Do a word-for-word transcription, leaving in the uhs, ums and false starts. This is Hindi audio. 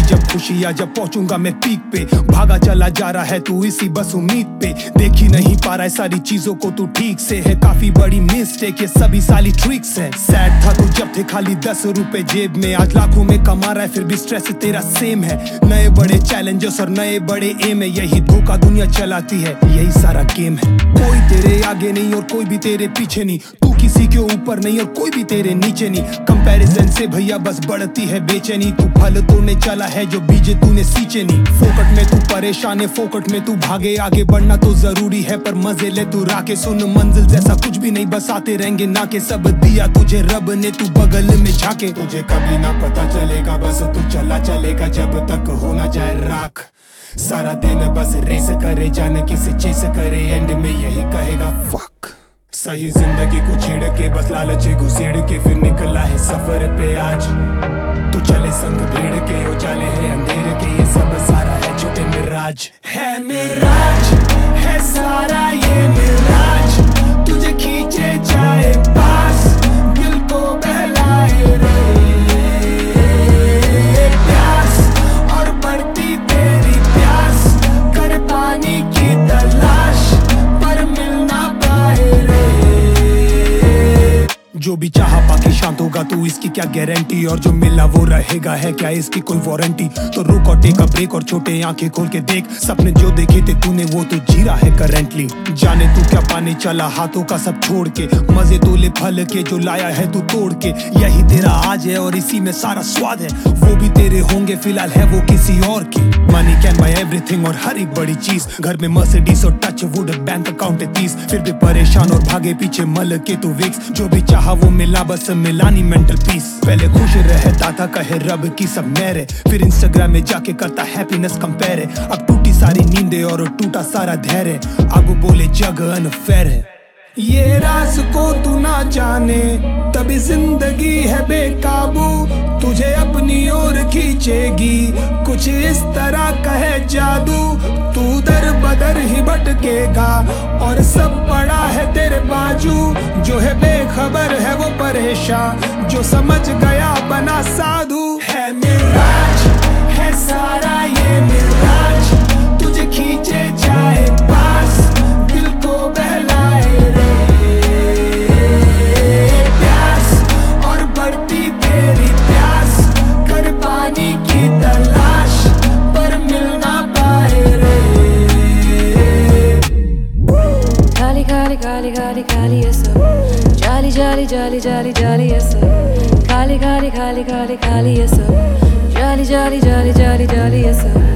जब खुशी आ जब पहुंचूंगा मैं पीक पे, भागा चला जा रहा है तू इसी बस उम्मीद पे, देख ही नहीं पा रहा है सारी चीजों को तू ठीक से, है काफी बड़ी मिस्टेक ये सभी साली ट्रिक्स है। सैड था तू जब थे खाली दस रुपए जेब में, आज लाखों में कमा रहा है फिर भी स्ट्रेस तेरा सेम है। नए बड़े चैलेंजेस और नए बड़े एम है, यही धोखा दुनिया चलाती है, यही सारा गेम है। कोई तेरे आगे नहीं और कोई भी तेरे पीछे नहीं, तू किसी के ऊपर नहीं और कोई भी तेरे नीचे नहीं, कंपैरिजन से भैया बस बढ़ती है बेचैनी, तू फल तोड़ने चला है जो बीजे तूने सींचे नहीं। फोकट में तू परेशान है, फोकट में तू भागे, आगे बढ़ना तो जरूरी है पर मजे ले तू राके, सुन मंजिल जैसा कुछ भी नहीं बस आते रहेंगे ना के, सब दिया तुझे रब ने तू बगल में झाके, तुझे कभी ना पता चलेगा बस तू चला चलेगा जब तक हो ना जाए राख, सारा दिन बस रेस करे जाने किसी चीज करे, एंड में यही कहेगा फक। सही जिंदगी को छेड़ के बस लालचे घुसेड़ के फिर निकला है सफर पे आज, तू चले संग भीड़ के उजाले है अंधेरे के, ये सब सारा है झूठे मिराज है, मिराज है सारा ये मिराज, तुझे खींचे जाए पास दिल को बहलाए रे प्यास, और बढ़ती तेरी प्यास कर पानी की तलाश पर मिल ना पाए रे। जो भी चाहा पाके शांत होगा तू इसकी क्या गारंटी, और जो मिला वो रहेगा है क्या इसकी कोई वारंटी, तो रुक और टेक अ ब्रेक और छोटे आंखें खोल के देख, सपने जो देखे थे तूने वो तो जी रहा है करेंटली, जाने तू क्या पाने चला हाथों का सब छोड़ के, मजे तो ले फल के जो लाया है तू तोड़ के, यही तेरा आज है और इसी में सारा स्वाद है, वो भी तेरे होंगे फिलहाल है वो किसी और की, मनी कैन बाय एवरीथिंग और हर एक बड़ी चीज, घर में मर्सिडीज और टच वुड बैंक अकाउंट है तीस, फिर भी परेशान और भागे पीछे मल के तू विक्स, जो भी चाहा वो मिला बस मिलानी मेंटल पीस, पहले खुश रहता था कहे रब की सब मेरे, फिर इंस्टाग्राम में जाके करता हैप्पीनेस कंपेयर, अब टूटी सारी नींदें और टूटा सारा धैर्य, अब बोले जग अनफेयर है, ये राज को तू ना जाने तभी जिंदगी है बेकाबू, तुझे अपनी ओर खींचेगी कुछ इस तरह का है जादू, तू दर बदर ही भटकेगा और सब पड़ा है तेरे बाजू, जो है बेखबर है वो परेशान, जो समझ गया बना साधु है, मिराज है सारा ये मिराज, तुझे खींचे जाए पास दिल को बहलाए रे प्यास, और बढ़ती तेरी प्यास कर पानी की तलाश पर मिल ना पाए रे। खाली खाली खाली खाली खाली ये सब, जाली जाली जाली जाली जाली ये सब, खाली खाली खाली खाली खाली ये सब, जाली जाली जाली जाली जाली ये सब।